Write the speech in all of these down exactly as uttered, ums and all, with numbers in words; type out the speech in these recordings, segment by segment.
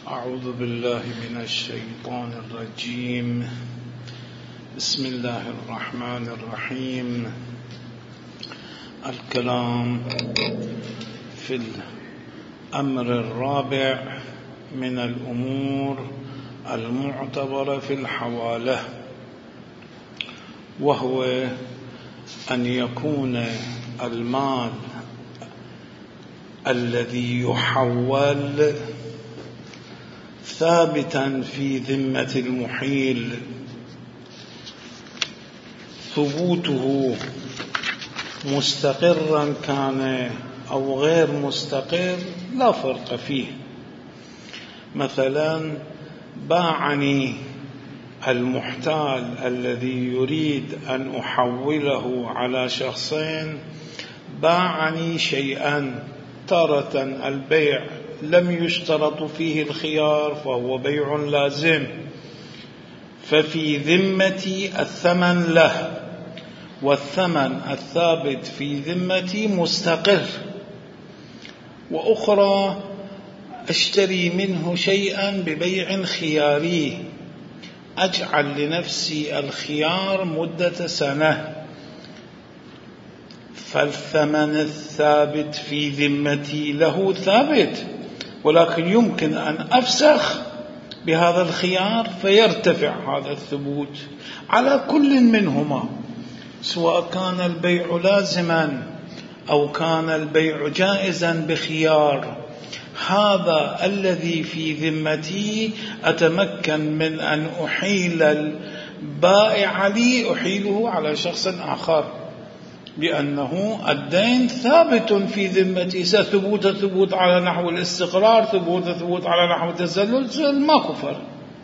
أعوذ بالله من الشيطان الرجيم. بسم الله الرحمن الرحيم. الكلام في الأمر الرابع من الأمور المعتبرة في الحوالة، وهو أن يكون المال الذي يحول ثابتا في ذمة المحيل، ثبوته مستقرا كان أو غير مستقر لا فرق فيه. مثلا باعني المحتال الذي يريد أن أحوله على شخصين، باعني شيئا، تارة البيع لم يشترط فيه الخيار فهو بيع لازم، ففي ذمتي الثمن له، والثمن الثابت في ذمتي مستقر. وأخرى أشتري منه شيئا ببيع خياري، أجعل لنفسي الخيار مدة سنة، فالثمن الثابت في ذمتي له ثابت، ولكن يمكن أن أفسخ بهذا الخيار فيرتفع هذا الثبوت على كل منهما، سواء كان البيع لازما أو كان البيع جائزا بخيار. هذا الذي في ذمتي أتمكن من أن أحيل البائع لي، أحيله على شخص آخر، لأنه الدين ثابت في ذمتي، ثبوت ثبوت على نحو الاستقرار، ثبوت ثبوت على نحو التسلل، ماكو فرق.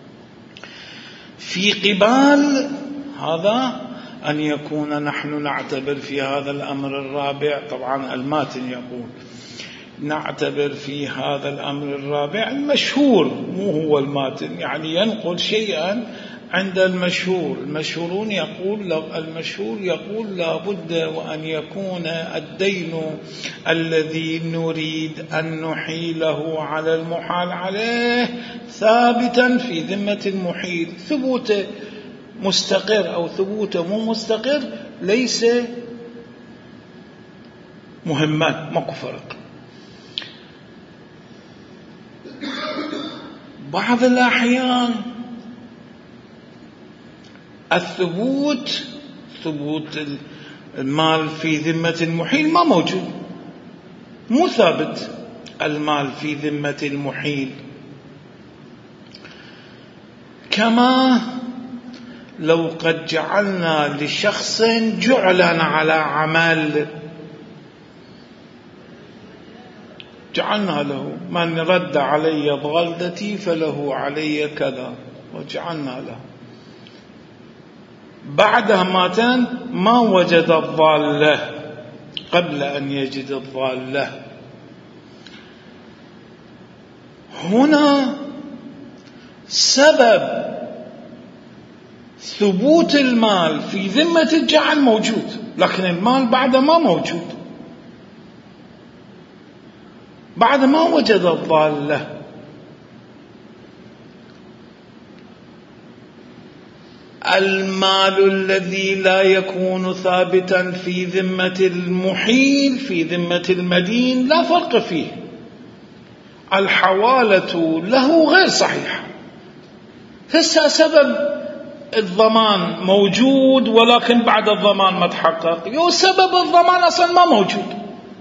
في قبال هذا أن يكون نحن نعتبر في هذا الأمر الرابع، طبعا الماتن يقول نعتبر في هذا الأمر الرابع المشهور، مو هو الماتن، يعني ينقل شيئا عند المشهور. المشهورون يقول المشهور يقول لابد وأن يكون الدين الذي نريد أن نحيله على المحال عليه ثابتا في ذمة المحيل، ثبوته مستقر أو ثبوته مو مستقر ليس مهما، ماكو فرق. بعض الأحيان الثبوت ثبوت المال في ذمة المحيل ما موجود، مو ثابت المال في ذمة المحيل. كما لو قد جعلنا لشخص جعلا على عمل، جعلنا له من رد علي ضالتي فله علي كذا، وجعلنا له بعدها ماتن ما وجد الضالة قبل أن يجد الضالة. هنا سبب ثبوت المال في ذمة الجعل موجود، لكن المال بعد ما موجود، بعد ما وجد الضالة. المال الذي لا يكون ثابتا في ذمة المحيل في ذمة المدين لا فرق فيه، الحوالة له غير صحيحة. هسه سبب الضمان موجود ولكن بعد الضمان ما تحقق، يو سبب الضمان أصلا ما موجود.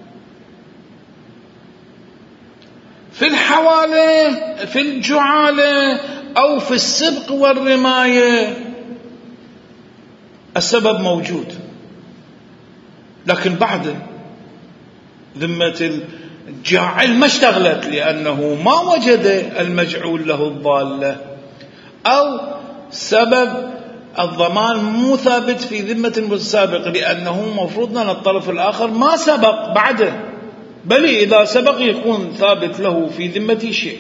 في الحوالة في الجعالة أو في السبق والرماية السبب موجود، لكن بعد ذمة الجاعل ما اشتغلت، لأنه ما وجد المجعول له الضالة، أو سبب الضمان مو ثابت في ذمة المتسابق، لأنه مفروض أن الطرف الآخر ما سبق بعده، بل إذا سبق يكون ثابت له في ذمتي شيء.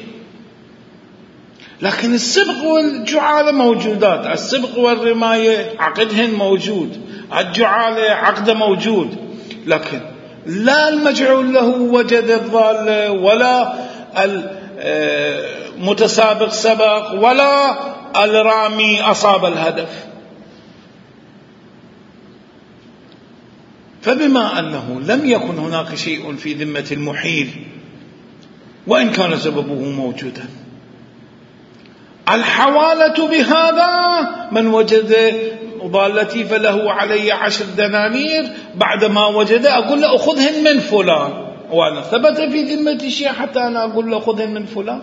لكن السبق والجعالة موجودات، السبق والرماية عقدهن موجود، الجعالة عقده موجود، لكن لا المجعول له وجد الضالة ولا متسابق سبق ولا الرامي أصاب الهدف. فبما أنه لم يكن هناك شيء في ذمة المحيل وإن كان سببه موجودا، الحوالة بهذا من وجد ضالتي فله علي عشر دنانير، بعدما وجد أقول له أخذهن من فلان، وأنا ثبت في ذمة شيء حتى أنا أقول له أخذهن من فلان،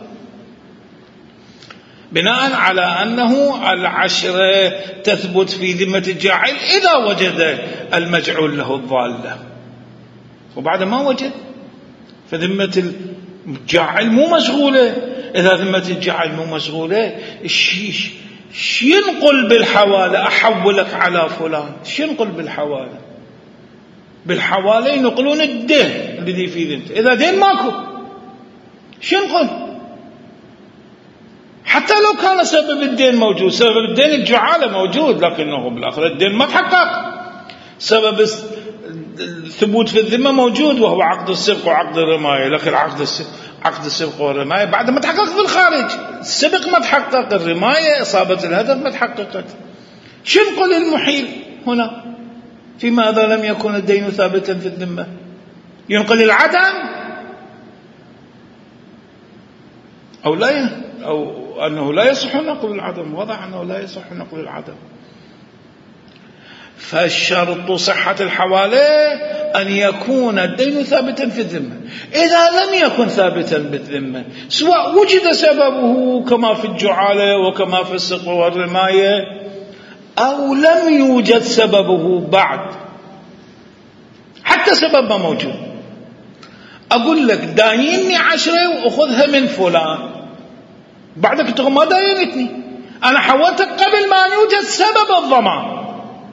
بناء على أنه العشرة تثبت في ذمة الجاعل إذا وجد المجعول له الضالة، وبعد ما وجد فذمة الجاعل مو مشغولة. إذا ذمة الجاعل مو مشغولة، الشيش شو ينقل بالحوالة؟ أحولك على فلان، شو ينقل بالحوالة؟ بالحوالة ينقلون الدين الذي في ذمته. إذا دين ماكو شو ينقل؟ حتى لو كان سبب الدين موجود، سبب الدين الجعالة موجود، لكنه بالآخر الدين ما تحقق. سبب الثبوت في الذمة موجود وهو عقد السبق وعقد الرماية، لكن عقد السبق عقد السبق والرماية بعد ما تحقق في الخارج. السبق ما تحقق، الرماية إصابة الهدف ما تحققت. شو نقول المحيل هنا فيما إذا لم يكن الدين ثابتا في الذمة؟ ينقل العدم أو لا، أو أنه لا يصح نقل العدم. وضع أنه لا يصح نقل العدم. فالشرط صحة الحوالة أن يكون الدين ثابتا في الذمة. إذا لم يكن ثابتا بالذمة، سواء وجد سببه كما في الجعالة وكما في السقف والرماية، أو لم يوجد سببه بعد، حتى سبب ما موجود، أقول لك دايني عشرة وأخذها من فلان، بعدك تقول ما داينتني، أنا حولتك قبل ما يوجد سبب الضمان.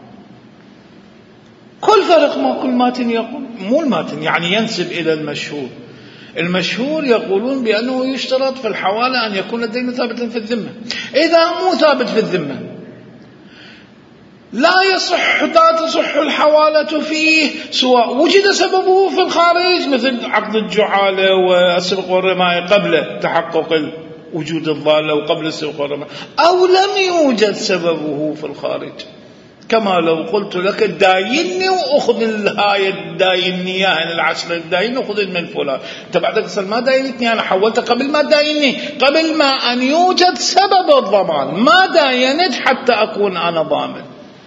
كل فرق ما كل ماتن يقول، مو الماتن يعني ينسب إلى المشهور. المشهور يقولون بأنه يشترط في الحوالة أن يكون الدين ثابتا في الذمة. إذا مو ثابت في الذمة لا يصح لا تصح الحوالة فيه، سواء وجد سببه في الخارج مثل عقد الجعالة والسبق والرماية قبل تحقق وجود الضالة وقبل السبق والرماية، أو لم يوجد سببه في الخارج. كما لو قلت لك دايني وأخذ الهاي الدايني يعني العشرة الدايني وأخذ من فلان، أنت بعدك تصل ما داينتني، أنا حولت قبل ما دايني، قبل ما أن يوجد سبب الضمان، ما داينت حتى أكون أنا ضامن.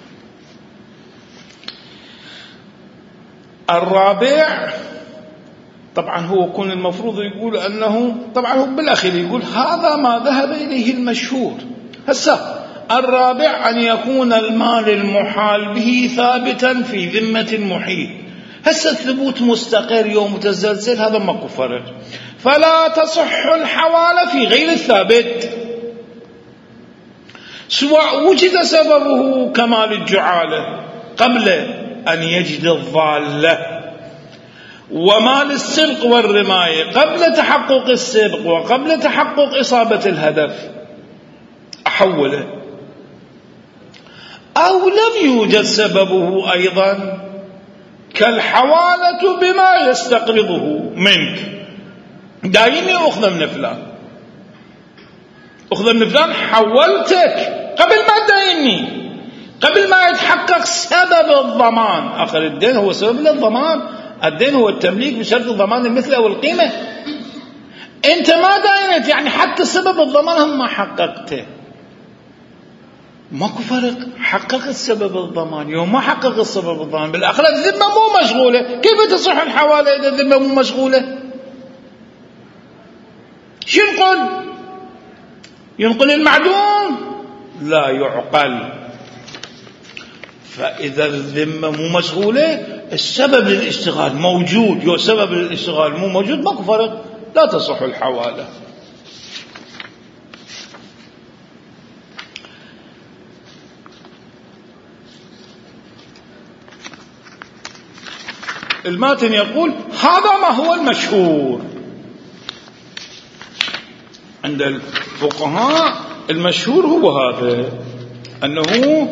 الرابع طبعا هو كون المفروض يقول أنه طبعا هو بالأخير يقول هذا ما ذهب إليه المشهور. هسه الرابع أن يكون المال المحال به ثابتا في ذمة المحيل. هسه الثبوت مستقر يوم متزلزل، هذا ماكو فرق، فلا تصح الحوالة في غير الثابت، سواء وجد سببه كمال الجعالة قبل أن يجد الضالة، ومال السبق والرماية قبل تحقق السبق وقبل تحقق إصابة الهدف أحوله، أو لم يوجد سببه أيضا كالحوالة بما يستقرضه منك. دايني أخذ من فلان، أخذ من فلان، حولتك قبل ما دايني، قبل ما يتحقق سبب الضمان. آخر الدين هو سبب للضمان، الدين هو التمليك بشرط الضمان المثل أو القيمة. أنت ما داينت يعني حتى سبب الضمان هم ما حققته، ماكو فرق. حقق السبب الضمان يوم ما حقق السبب الضمان، بالآخرة الذمة مو مشغولة. كيف تصح الحوالة إذا الذمة مو مشغولة؟ شو ينقل؟ ينقل المعدوم؟ لا يعقل. فإذا الذمة مو مشغولة، السبب للاشتغال موجود، يو سبب للاشتغال مو موجود، ماكو فرق، لا تصح الحوالة. الماتن يقول هذا ما هو المشهور عند الفقهاء. المشهور هو هذا، أنه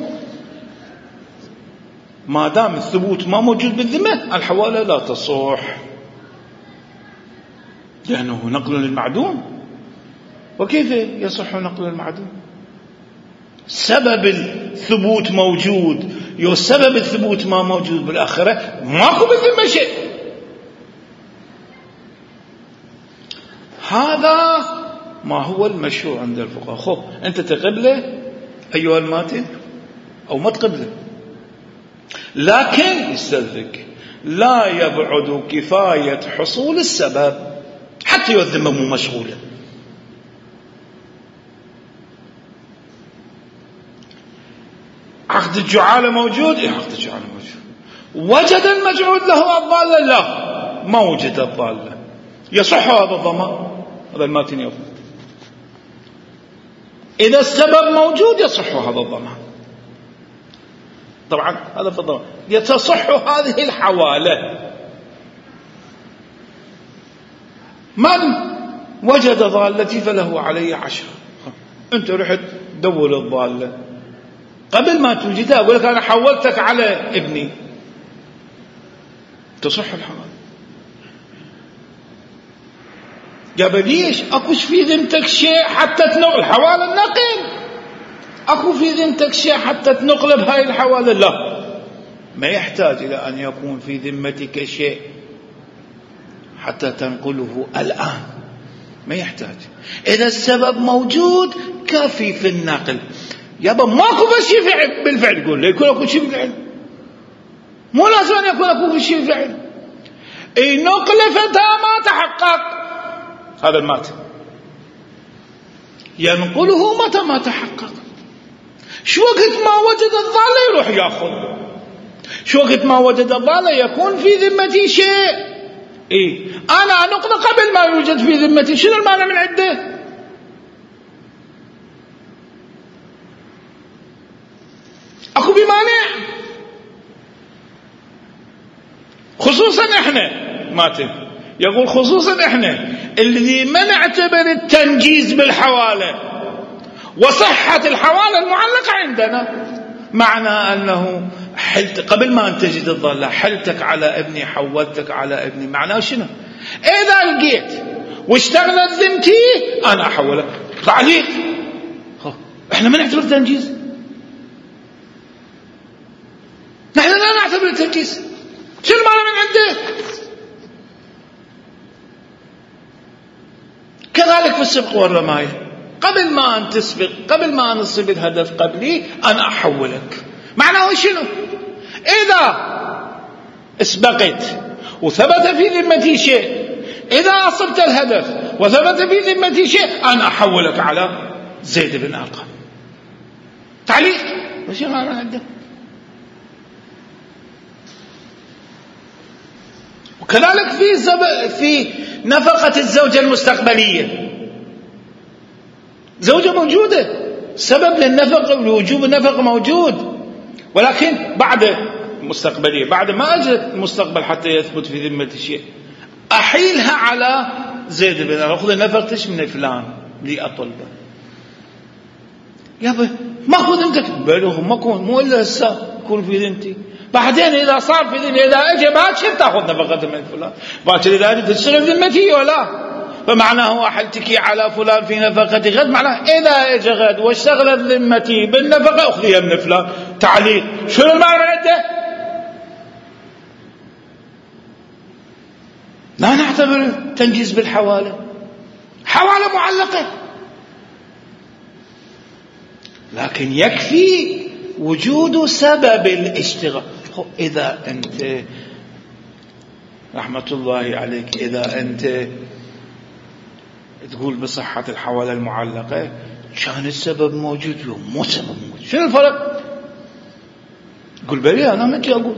ما دام الثبوت ما موجود بالذمة الحوالة لا تصح، لأنه نقل للمعدوم. وكيف يصح نقل المعدوم؟ سبب الثبوت موجود، يو سبب الثبوت ما موجود بالآخرة، ماكو بالذمة شيء. هذا ما هو المشروع عند الفقهاء. خب أنت تقبله أيها الماتن أو ما تقبله، لكن يستدرك لا يبعد كفاية حصول السبب حتى يذم مو مشغولة. عقد الجعالة موجود، إيه عقد الجعالة موجود. وجد المجعول له الضالة؟ لا، ما وجد الضالة. يصح هذا الضمان؟ هذا الماتن يقول إذا السبب موجود يصح هذا الضمان. طبعا هذا في الضمان. يتصح هذه الحوالة. من وجد ضالتي فله علي عشرة. أنت رحت دور الضالة، قبل ما توجدها أقول لك أنا حولتك على ابني، تصح الحوالة. قبل ليش؟ أكوش في ذمتك شيء حتى تنقل حوالة النقل، أكو في ذمتك شيء حتى تنقل بهاي الحوالة؟ لا، ما يحتاج إلى أن يكون في ذمتك شيء حتى تنقله الآن، ما يحتاج. إذا السبب موجود كافي في النقل. يابا ماكو بشي فعل بالفعل، يقول لي يكون أكو شيء بالفعل، مو لازم أن يكون أكو شيء بالفعل. إن نقل فتى ما تحقق، هذا المات ينقله متى ما تحقق. شو وقت ما وجد الضالة يروح ياخذ، شو وقت ما وجد الضالة يكون في ذمتي شيء. إيه أنا نقل قبل ما يوجد في ذمتي، شنو المانع من عده؟ أكو بمانع؟ خصوصا إحنا ماتن يقول خصوصا إحنا الذي ما نعتبر التنجيز بالحوالة وصحة الحوالة المعلقة عندنا، معنى أنه حلت قبل ما أن تجد الضالة حلتك على ابني، حولتك على ابني، معناه شنو؟ إذا لقيت واشتغلت ذمتي أنا أحولك. تعليق إحنا ما نعتبر تنجيز، نحن لا نعتبر التنجيز. شو المعنى من عنده؟ كذلك في السبق والرماية، قبل ما أن تسبق، قبل ما أن تصيب الهدف قبلي أنا أحولك. معناه شنو؟ إذا اسبقت وثبت في ذمتي شيء، إذا أصبت الهدف وثبت في ذمتي شيء أنا أحولك على زيد بن أرقم. تعليق وش المعنى عنده؟ وكذلك في زب... في نفقة الزوجة المستقبلية، زوجة موجودة، سبب للنفقة ولوجوب النفقة موجود، ولكن بعد مستقبلية، بعد ما أجت المستقبل حتى يثبت في ذمة الشيء أحيلها على زيد بن أخذ نفقتش من فلان لي أطلبه. يابا ما أخذ ذمتك بلوه ما كون مو إلا هسه يكون في ذمتي، بعدين إذا صار في ذمتي إذا أجي باكر تأخذ نفقته من فلان، باكر إذا أجي تشتغل ذمتي ولا، فمعناه أحلتك على فلان في نفقتي غد، معناه إذا أجي غد واشتغلت ذمتي بالنفقة أخذيها من فلان. تعليق شنو المعنى عنده؟ لا نعتبر تنجيز بالحوالة، حوالة معلقة، لكن يكفي وجود سبب الاشتغال. إذا أنت رحمة الله عليك إذا أنت تقول بصحة الحوالة المعلقة كان السبب موجود يوم مو سبب موجود، شنو الفرق؟ قل بلي أنا ما أقول،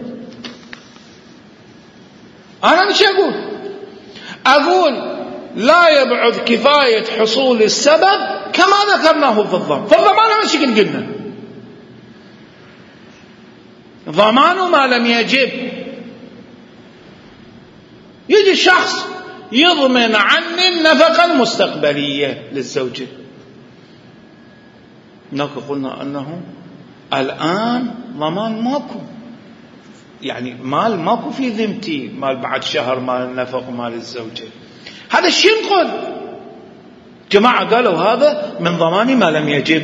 أنا مش أقول أقول لا يبعد كفاية حصول السبب كما ذكرناه في الضمان. فالضمان مش قلنا ضمان ما لم يجب. يجي الشخص يضمن عني النفقة المستقبلية للزوجة، هناك قلنا أنه الآن ضمان ماكو، يعني مال ماكو في ذمتي، مال بعد شهر مال النفق مال الزوجة، هذا الشيء نقول جماعة قالوا هذا من ضمان ما لم يجب.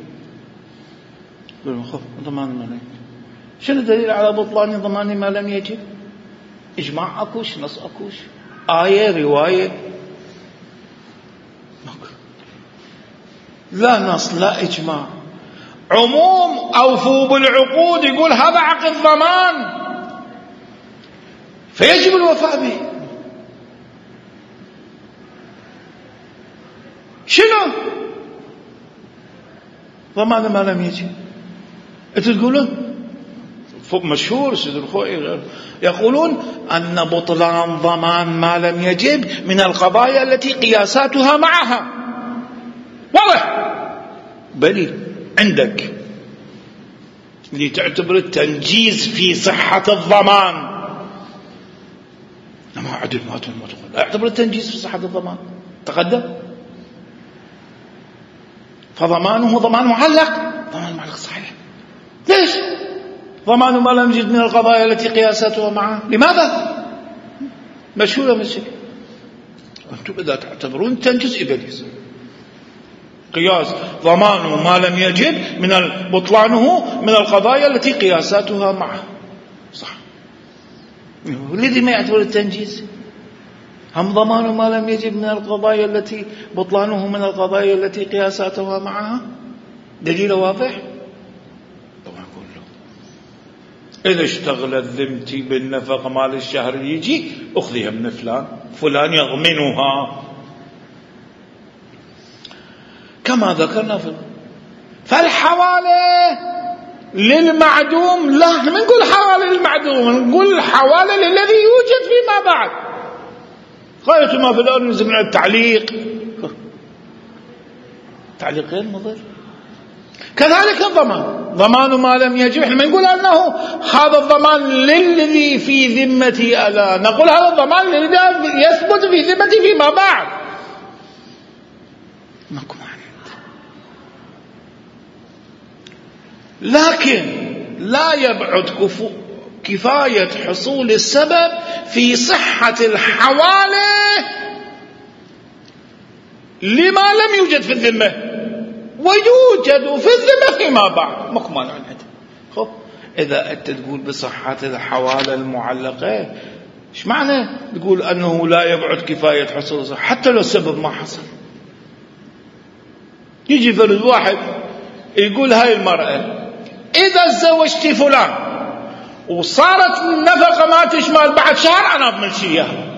قالوا خف ضمان ما لم يجب. شنو الدليل على بطلان ضمان ما لم يجب؟ إجماع أكوش، نص أكوش، آية، رواية، لا نص لا إجماع. عموم أوفوا بالعقود يقول هذا عقد ضمان فيجب الوفاء به. شنو ضمان ما لم يجب؟ أنتوا تقولون مشهور سيد الخوئي يقولون أن بطلان ضمان ما لم يجب من القضايا التي قياساتها معها واضح. بلي عندك اللي تعتبر التنجيز في صحة الضمان، ما عدل ما تقول اعتبر التنجيز في صحة الضمان تقدم، فضمانه ضمان معلق، ضمان معلق صحيح. ليش ضمان ما لم يجد من القضايا التي قياساتها معها؟ لماذا؟ مشهورة مشهورة. أنتم إذا تعتبرون تنجز إبليس قياس ضمانه ما لم يجب من بطلانه من القضايا التي قياساتها معه صح. الذي ما يعتبر التنجيز هم ضمانه ما لم يجب من القضايا التي بطلانه من القضايا التي قياساتها معها. دليل واضح. طبعا كله إذا اشتغلت ذمتي بالنفقة مال الشهر يجي أخذيها من فلان، فلان يضمنها كما ذكرنا في فالحوالة للمعدوم. لا ما نقول حوالة للمعدوم، نقول حوالة للذي يوجد فيما بعد. غاية ما في الأمر نزل من التعليق، تعليق غير مضر. كذلك الضمان، ضمان ما لم يجب احنا ما نقول أنه هذا الضمان للذي في ذمتي ألا، نقول هذا الضمان للذي يثبت في ذمتي فيما بعد. ماكو معنى. لكن لا يبعد كفو كفاية حصول السبب في صحة الحوالة لما لم يوجد في الذمة ويوجد في الذمة فيما بعد. ماكو مانع عنده. خب إذا أنت تقول بصحة الحوالة المعلقة، إيش معنى تقول أنه لا يبعد كفاية حصول السبب حتى لو السبب ما حصل؟ يجي فرد واحد يقول هاي المرأة إذا تزوجت فلان وصارت النفقة ما تشمل بعد شهر أنا بمشيها،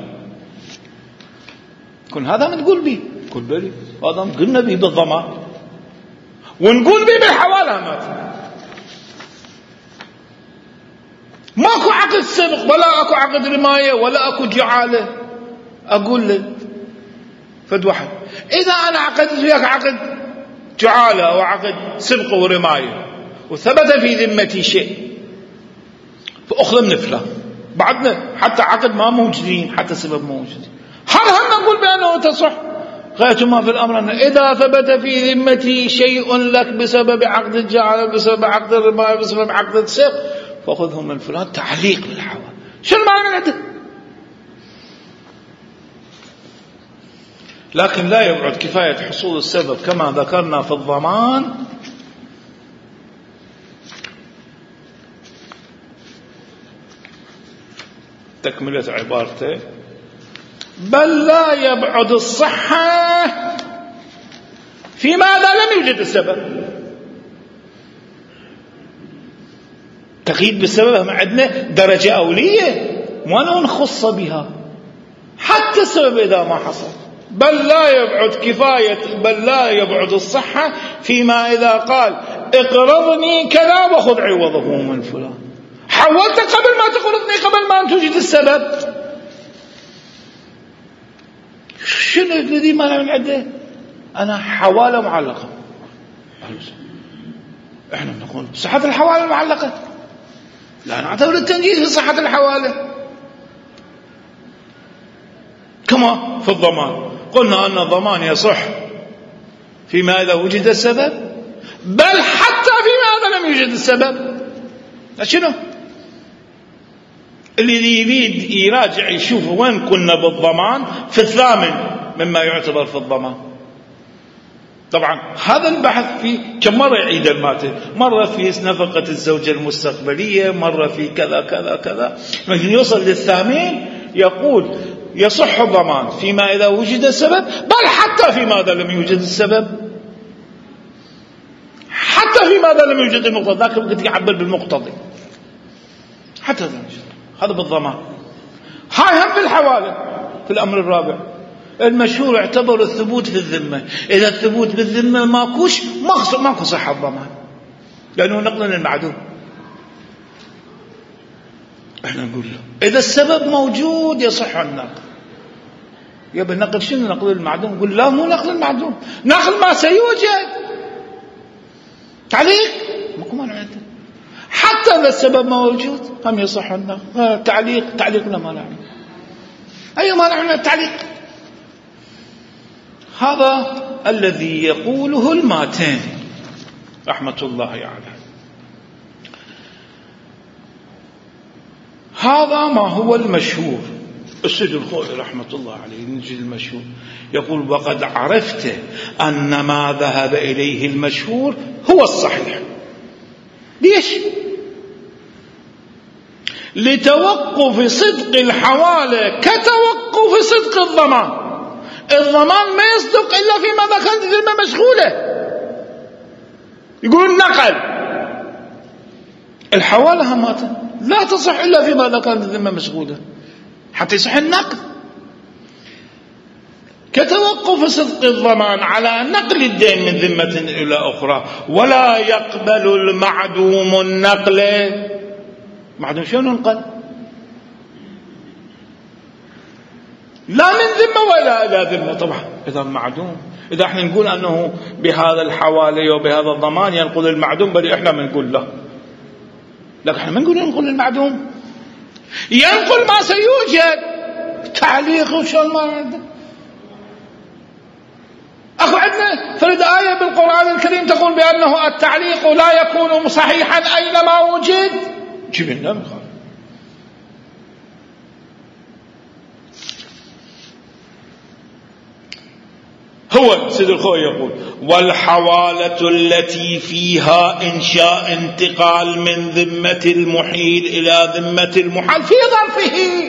كن هذا ما تقول به؟ قل بلي هذا قلنا به بالضمان ونقول به بالحوالة. مات ماكو عقد سبق ولا أكو عقد رماية ولا أكو جعالة. أقول لك فد واحد إذا أنا عقدت وياك عقد جعالة أو عقد سبق ورماية وثبت في ذمتي شيء فأخذ من فلان، بعدنا حتى عقد ما موجودين حتى سبب موجود، هل هم نقول بأنه تصح؟ غاية ما في الأمر أن إذا ثبت في ذمتي شيء لك بسبب عقد الجعالة بسبب عقد الرماية بسبب عقد السبق فأخذه من فلان. تعليق للحوالة. شو المعنى من عنده؟ لكن لا يبعد كفاية حصول السبب كما ذكرنا في الضمان تكملة عبارته بل لا يبعد الصحة فيما إذا لم يوجد السبب. تقييد بالسبب عندنا درجة أولية وأنا نخص بها حتى السبب إذا ما حصل. بل لا يبعد كفاية بل لا يبعد الصحة فيما إذا قال اقرضني كذا وخذ عوضه من فلان. حولت قبل ما تقرضني قبل ما أن توجد السبب. شنو الذي ما من عده؟ أنا حوالة معلقة. احنا نقول صحة الحوالة المعلقة لا نعتبر التنجيز في صحة الحوالة كما في الضمان. قلنا أن الضمان يصح فيما إذا وجد السبب بل حتى فيما إذا لم يوجد السبب. شنو اللي يريد يراجع يشوف وين كنا بالضمان في الثامن مما يعتبر في الضمان. طبعا هذا البحث في كم مرة يعيد الماتن، مرة في نفقة الزوجة المستقبلية، مرة في كذا كذا كذا، لكن يوصل للثامن يقول يصح الضمان فيما إذا وجد السبب، بل حتى في ماذا لم يوجد السبب، حتى في ماذا لم يوجد المقتضى. ذاك ممكن يعبر بالمقتضي حتى هذا بالضمان. هاي هم بالحوالة في الأمر الرابع المشهور اعتبر الثبوت في الذمة. إذا الثبوت بالذمة ماكوش ماكو صحة الضمان، لأنه نقل المعدوم. احنا نقول له إذا السبب موجود يصح النقل. يبقى النقل شنو؟ نقل المعدوم. نقول لا، مو نقل المعدوم، نقل ما سيوجد. تعليق ماكو مانع عنده، حتى إذا السبب موجود هم يصح النقل. تعليق تعليق لا مانع، أي مانع من التعليق. هذا الذي يقوله الماتن رحمة الله عليه. هذا ما هو المشهور. السيد الخوئي رحمة الله عليه نجي المشهور يقول وقد عرفت أن ما ذهب إليه المشهور هو الصحيح. ليش؟ لتوقف صدق الحوالة كتوقف صدق الضمان. الضمان ما يصدق إلا فيما كانت الذمة مشغولة. يقول النقل الحوالة هماتا لا تصح إلا فيما كانت الذمة مشغولة حتى يصح النقل. كتوقف صدق الضمان على نقل الدين من ذمة إلى أخرى. ولا يقبل المعدوم النقل. معدوم شنو ننقل؟ لا من ذمة ولا إلى ذمة. طبعا إذا معدوم، إذا احنا نقول أنه بهذا الحوالي وبهذا الضمان ينقل المعدوم، بل احنا بنقول له، لكن احنا ما نقول ينقل المعدوم، ينقل ما سيوجد. تعليق وشون ما عنده. أخو عندنا فرد آية بالقرآن الكريم تقول بأنه التعليق لا يكون صحيحا أينما وجد. جبنا مخالف. هو سيد الخوئي يقول والحوالة التي فيها إنشاء انتقال من ذمة المحيل إلى ذمة المحال في ظرفه.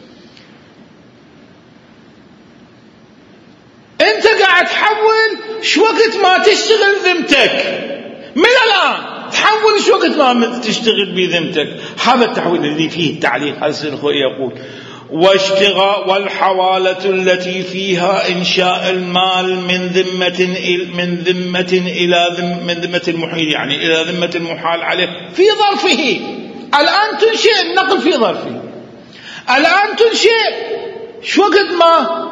أنت قاعد تحول شو وقت ما تشتغل ذمتك، من الآن تحول شو وقت ما تشتغل بذمتك. هذا التحويل اللي فيه التعليق. هذا سيد الخوئي يقول واشتغاء والحوالة التي فيها إنشاء المال من ذمة من ذمة إلى ذم من ذمة المحيل، يعني إلى ذمة المحال عليه في ظرفه. الآن تنشئ النقل في ظرفه. الآن تنشئ شو وقت ما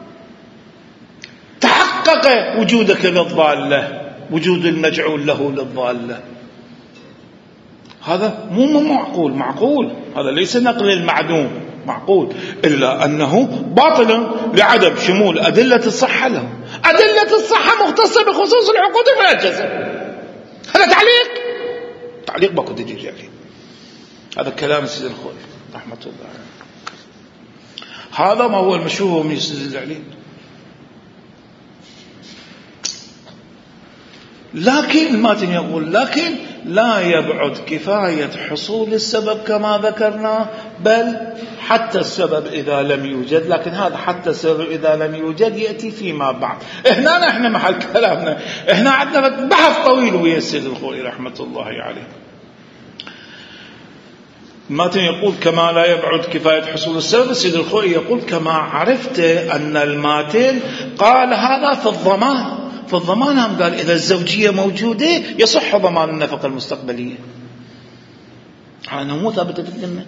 تحقق وجودك للضالة، وجود المجعول له للضالة. هذا مو مو معقول. معقول هذا ليس نقل المعدوم معقول، إلا أنه باطل لعدم شمول أدلة الصحة له. أدلة الصحة مختصة بخصوص العقود المنجزة. هذا تعليق تعليق باكو دليل عليه. هذا كلام السيد الخوئي رحمة الله عليه. هذا ما هو المشهور من يستدل عليه. لكن الماتن يقول لكن لا يبعد كفاية حصول السبب كما ذكرنا، بل حتى السبب إذا لم يوجد. لكن هذا حتى السبب إذا لم يوجد يأتي فيما بعد. هنا نحن محل كلامنا، هنا عندنا بحث طويل ويا السيد الخوئي رحمة الله عليه. الماتن يقول كما لا يبعد كفاية حصول السبب. السيد الخوئي يقول كما عرفت أن الماتن قال هذا في الضمان. في الضمان هم قال إذا الزوجية موجودة يصح ضمان النفقة المستقبلية، أنه مو ثابتة في الذمة.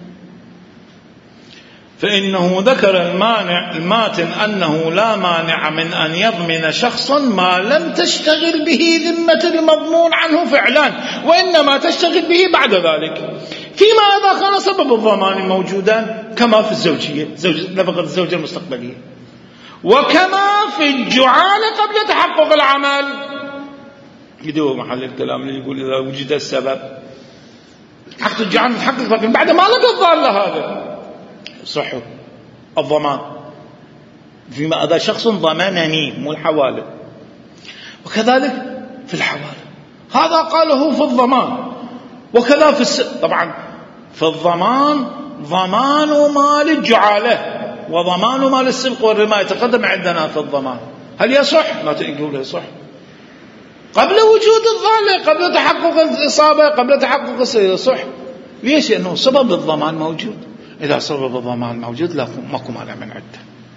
فإنه ذكر المانع الماتن أنه لا مانع من أن يضمن شخصا ما لم تشتغل به ذمة المضمون عنه فعلا، وإنما تشتغل به بعد ذلك فيما إذا كان سبب الضمان موجودا، كما في الزوجية نفقة الزوجة المستقبلية، وكما في الجعالة قبل تحقق العمل. يدوه محل الكلام اللي يقول إذا وجد السبب حق الجعالة تحقق، لكن بعد ما لقى الضالة هذا صح الضمان فيما إذا شخص ضمنني مو الحوالة. وكذلك في الحوالة. هذا قاله في الضمان، وكذا في الس... طبعا في الضمان ضمان مال الجعالة وضمان مال السبق والرماية تقدم عندنا في الضمان. هل يصح؟ ما تقول يصح قبل وجود الضالة، قبل تحقق الإصابة، قبل تحقق السيئة، يصح. ليش؟ لأنه سبب الضمان موجود. إذا سبب الضمان موجود لا ماكو مانع من عدة.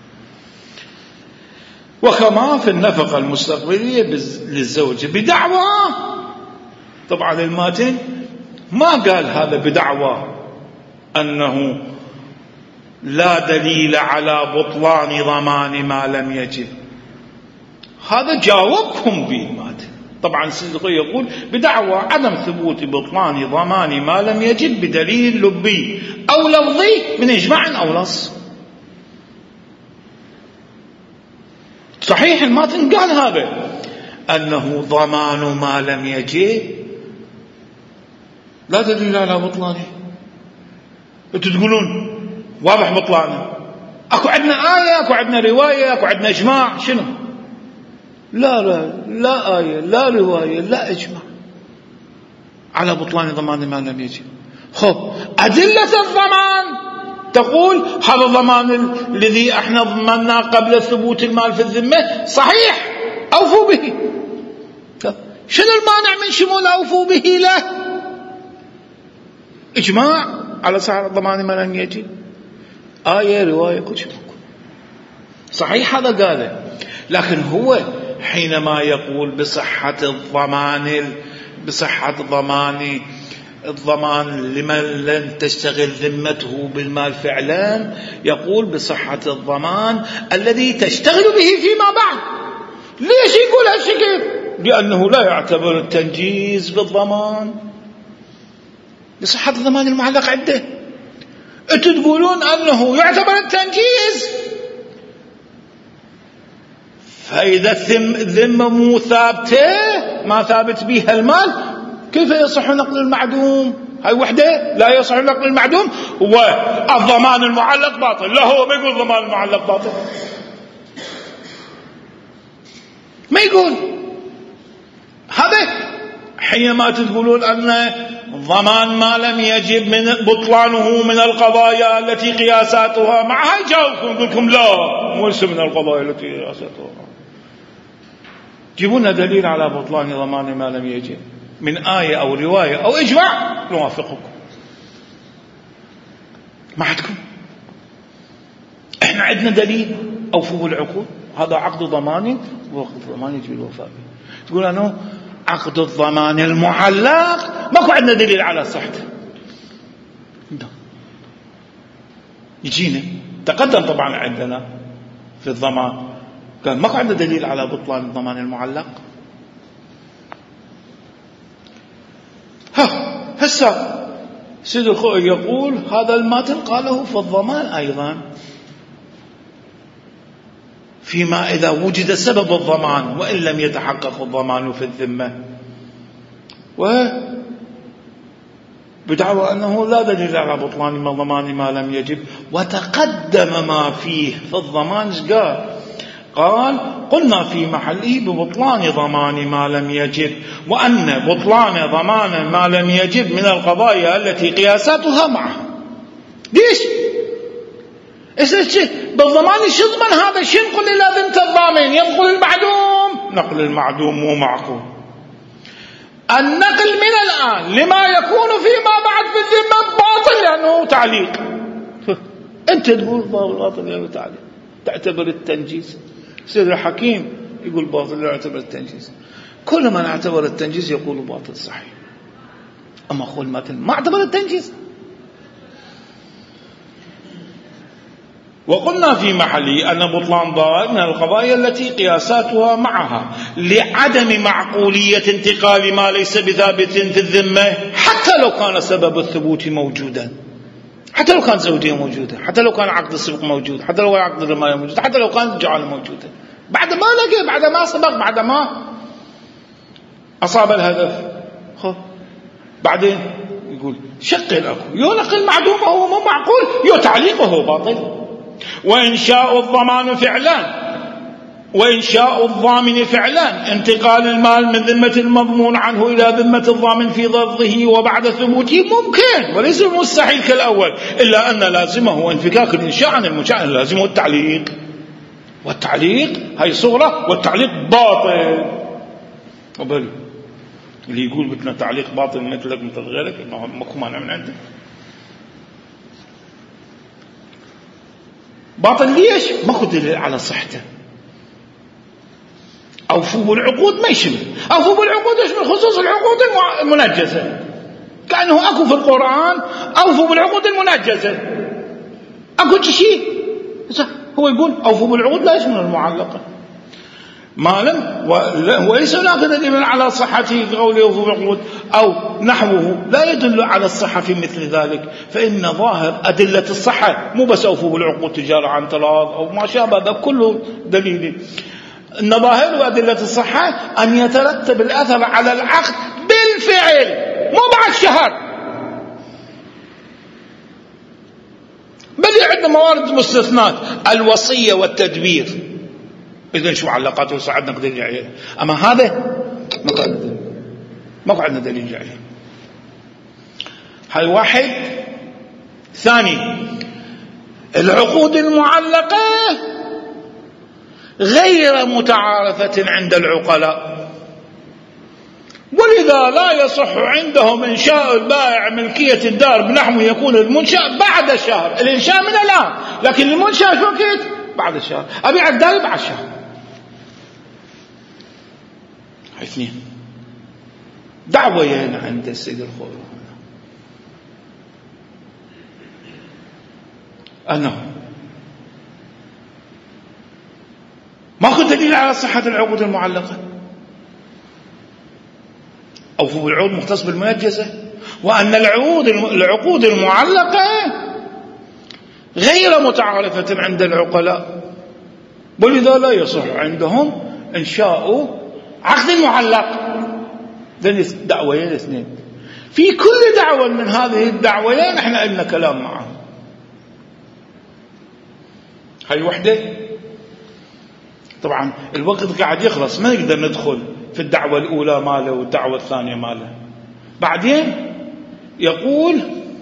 وكما في النفقة المستقبلية للزوجة بدعوى، طبعا الماتن ما قال هذا بدعوى أنه لا دليل على بطلان ضمان ما لم يجب، هذا جاوبهم به الماتن. طبعا الصديقي يقول بدعوى عدم ثبوت بطلان ضمان ما لم يجب بدليل لبي أو لفظي من إجماع أو نص. صحيح الماتن قال هذا أنه ضمان ما لم يجب لا دليل على بطلانه. أنتم تقولون واضح بطلانه، أكو عندنا آية، أكو عندنا رواية، أكو عندنا إجماع، شنو؟ لا لا لا آية لا رواية لا إجماع على بطلان ضمان ما لم يجب. خب أدلة الضمان تقول هذا الضمان الذي احنا ضمناه قبل ثبوت المال في الذمة صحيح أوفوا به. شنو المانع من شمول أوفوا به له؟ إجماع على صحة ضمان ما لم يجب، آية رواية كل شيء صحيح هذا قاله. لكن هو حينما يقول بصحة الضمان بصحة ضمان الضمان لمن لن تشتغل ذمته بالمال فعلا، يقول بصحة الضمان الذي تشتغل به فيما بعد. ليش يقول هالشكل؟ لأنه لا يعتبر التنجيز بالضمان، بصحة الضمان المعلق عنده. أنتم تقولون أنه يعتبر التنجيز، فإذا الذمة مو ثابتة ما ثابت بها المال كيف يصح نقل المعدوم؟ هاي وحدة لا يصح نقل المعدوم، والضمان المعلق باطل. لا هو ما يقول الضمان المعلق باطل، ما يقول هذا. حينما تقولون أن ضمان ما لم يجب من بطلانه من القضايا التي قياساتها معها، يجاوبكم يقول لكم لا مو من القضايا التي قياساتها. جيبونا دليل على بطلان ضمان ما لم يجب من آية أو رواية أو إجماع نوافقكم. ما عندكم. احنا عندنا دليل أوفوا العقود، هذا عقد ضماني وعقد ضمان يجب الوفاء به. تقول أنه عقد الضمان المعلق ماكو عندنا دليل على صحته. يجينا تقدم طبعا عندنا في الضمان كان ماكو عندنا دليل على بطلان الضمان المعلق. ها هسه سيد الخوئي يقول هذا الماتن قاله في الضمان أيضا، فيما إذا وجد سبب الضمان وإن لم يتحقق الضمان في الذمة، وبدعوى أنه لا دليل على بطلان ما ضمان ما لم يجب. وتقدم ما فيه في الضمان قال قال قلنا في محله ببطلان ضمان ما لم يجب، وأن بطلان ضمان ما لم يجب من القضايا التي قياساتها معه. ليش؟ إيش بالضمان شو يضمن هذا؟ شو ينقل إلى ذمة الضامن؟ ينقل المعدوم. نقل المعدوم مو معقول. النقل من الآن لما يكون فيما بعد في الذمة باطل لأنه تعليق. أنت تقول باطل لأنه تعليق، تعتبر التنجيز. سيد الحكيم يقول باطل لا يعتبر التنجيز. كل من اعتبر التنجيز يقول باطل صحيح. أما أقول ما اعتبر التنجيز. وقلنا في محله أن بطلان ضائع من القضايا التي قياساتها معها لعدم معقولية انتقال ما ليس بثابت في الذمة، حتى لو كان سبب الثبوت موجودا، حتى لو كان زوجية موجودة، حتى لو كان عقد السبق موجود، حتى لو كان عقد الرماية موجود، حتى لو كانت الجعالة موجودة، بعد ما لقى، بعد ما سبق، بعد ما أصاب الهدف. خب بعدين يقول شقل أكو يو نقل معدوم هو مو معقول، يو تعليقه باطل. وإنشاء الضمان فعلا وإنشاء الضامن فعلا، انتقال المال من ذمة المضمون عنه إلى ذمة الضامن في ضرضه وبعد ثبوته ممكن وليس مستحيل كالأول، إلا أن لازمه انفكاك الإنشاء عن المنشأ، لازمه التعليق، والتعليق هاي صغرى، والتعليق باطل. وبل اللي يقول بدنا تعليق باطل مثلك مثل غيرك ماكو مانع من عنده. باطل ليش؟ ماكو دليل على صحته. أوفوا بالعقود ما يشمل، أوفوا بالعقود يشمل خصوص العقود المنجزة، كأنه أكو في القرآن أوفوا بالعقود المنجزة، أكو شيء هو يقول أوفوا بالعقود لا يشمل المعلقة ما لم، وليس هناك دليل على صحته في قوله أوفوا بالعقود أو نحوه لا يدل على الصحة في مثل ذلك، فإن ظاهر أدلة الصحة مو بس أوفوا بالعقود تجارة عن طلاق أو ما شابه، هذا كله دليل. إن ظاهر أدلة الصحة أن يترتب الأثر على العقد بالفعل مو بعد شهر، بل عندنا موارد مستثنات الوصية والتدبير، إذن شو علاقاته وصعدنا دليل عليه، أما هذا ما قعدنا دليل عليه. هاي واحد. ثاني، العقود المعلقة غير متعارفة عند العقلاء، ولذا لا يصح عندهم إنشاء البائع ملكية الدار بنحو يكون المنشأ بعد الشهر، الإنشاء من الآن، لكن المنشأ شو وقت؟ بعد الشهر، أبيع الدار بعد الشهر. اثنين، دعوين عند السيد الخوي أنه ماكو دليل على صحة العقود المعلقة، أوفوا بالعقود مختص بالمنجزة، وأن العقود العقود المعلقة غير متعارفة عند العقلاء، ولذا لا يصح عندهم إنشاء عقد معلق. ذن دعوين اثنين، في كل دعوة من هذه الدعوين احنا لنا كلام معه. هاي وحدة. طبعا الوقت قاعد يخلص، ما نقدر ندخل في الدعوة الأولى ماله والدعوة الثانية ماله. بعدين يقول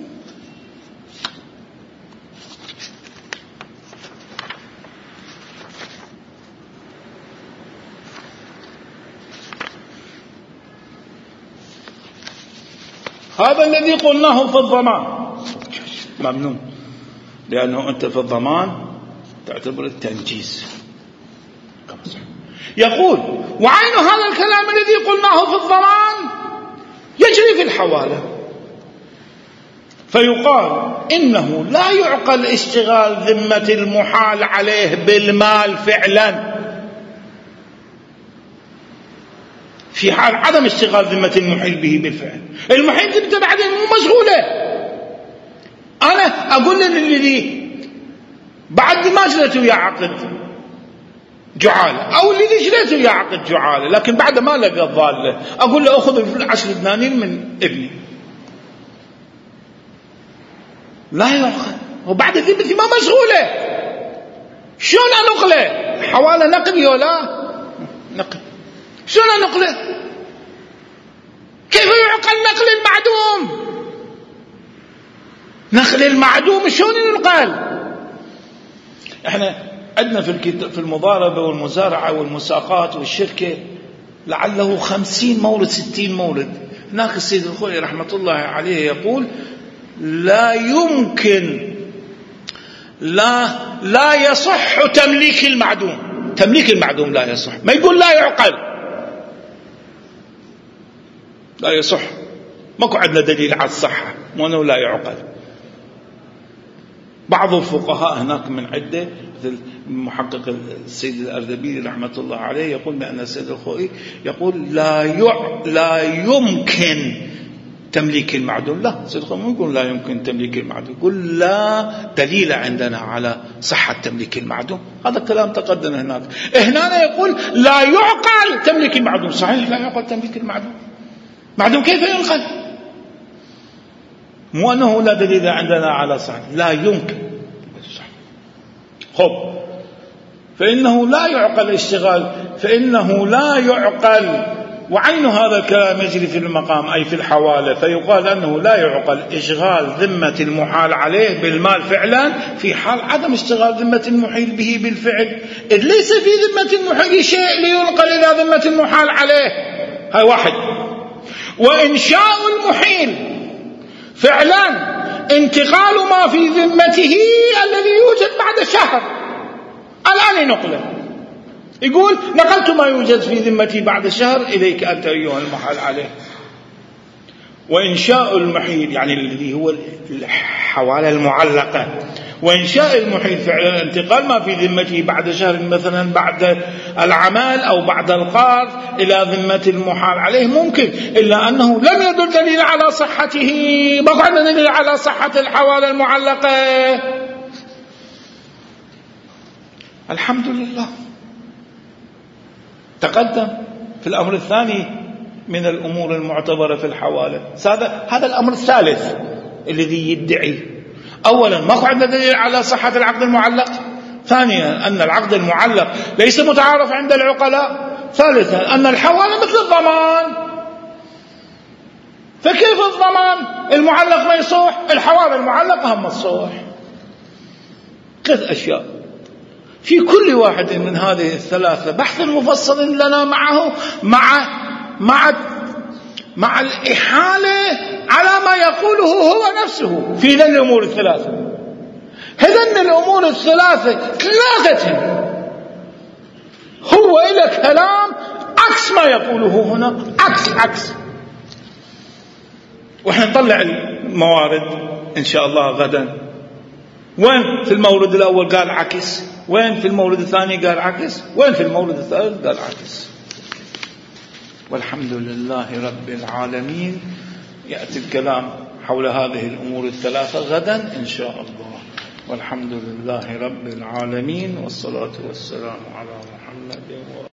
هذا الذي قلناه في الضمان ممنوع، لأنه أنت في الضمان تعتبر التنجيز. يقول وعين هذا الكلام الذي قلناه في الضمان يجري في الحوالة، فيقال إنه لا يعقل اشتغال ذمة المحال عليه بالمال فعلا في حال عدم اشتغال ذمة المحيل به بالفعل. المحيل ذمته بعدين مو مشغولة، أنا أقول للذي بعد ما جلت ويا عقد جعالة أو اللي جلت ويا عقد جعالة لكن بعد ما لقى الضالة أقول له أخذ العشر دنانير من ابني، لا يأخذ، وبعد ذمتي ما مشغولة، شلون أنقله؟ حوالة نقل ولا نقل، شلون أنقله؟ كيف يعقل نقل المعدوم؟ نقل المعدوم شلون ينقل؟ احنا عندنا في في المضاربة والمزارعة والمساقات والشركة لعله خمسين مورد ستين مورد. هناك السيد الخوئي رحمة الله عليه يقول لا يمكن لا لا يصح تمليك المعدوم، تمليك المعدوم لا يصح، ما يقول لا يعقل، لا يصح، ماكو عندنا دليل على الصحة مو أنه لا يعقل. بعض الفقهاء هناك من عدة مثل محقق السيد الأردبيلي رحمة الله عليه يقول بأن السيد الخوئي يقول لا يع... لا يمكن تمليك المعدوم، لا السيد الخوئي مو يقول لا يمكن تمليك المعدوم، يقول لا دليل عندنا على صحة تمليك المعدوم. هذا الكلام تقدم هناك. هنا يقول لا يعقل تمليك المعدوم، صحيح لا يعقل تمليك المعدوم، معدوم كيف ينقل؟ مو أنه لا دليل عندنا على صحة، لا يمكن. خب فإنه لا يعقل اشتغال، فإنه لا يعقل، وعين هذا الكلام يجري في المقام أي في الحوالة، فيقال أنه لا يعقل إشغال ذمة المحال عليه بالمال فعلا في حال عدم اشتغال ذمة المحيل به بالفعل، إذ ليس في ذمة المحيل شيء لينقل إلى ذمة المحال عليه. هاي واحد. وإنشاء المحيل فعلا انتقال ما في ذمته الذي يوجد بعد شهر الآن نقله، يقول نقلت ما يوجد في ذمتي بعد شهر إليك أنت أيها المحال عليه. وإنشاء المحيل يعني الذي هو الحوالة المعلقة، وإنشاء المحيل فعلا انتقال ما في ذمته بعد شهر مثلا بعد العمل أو بعد القرض إلى ذمة المحال عليه ممكن، إلا أنه لم يدل دليل على صحته، بقى دليل على صحة الحوالة المعلقة. الحمد لله تقدم في الأمر الثاني من الأمور المعتبرة في الحوالة. هذا هذا الأمر الثالث الذي يدعي أولا ما عندنا دليل على صحة العقد المعلق، ثانيا أن العقد المعلق ليس متعارف عند العقلاء، ثالثا أن الحوالة مثل الضمان، فكيف الضمان المعلق ما يصوح الحوالة المعلقة هم الصوح. ثلاث أشياء في كل واحد من هذه الثلاثة بحث مفصل لنا معه مع مع مع الإحالة على ما يقوله هو نفسه في ذن الأمور الثلاثة. هذن الأمور الثلاثة ثلاثة هو إلى كلام عكس ما يقوله هنا، عكس عكس. وإحنا نطلع الموارد إن شاء الله غدا. وين في المورد الأول قال عكس، وين في المورد الثاني قال عكس، وين في المورد الثالث قال عكس. والحمد لله رب العالمين. يأتي الكلام حول هذه الأمور الثلاثة غدا إن شاء الله. والحمد لله رب العالمين، والصلاة والسلام على محمد.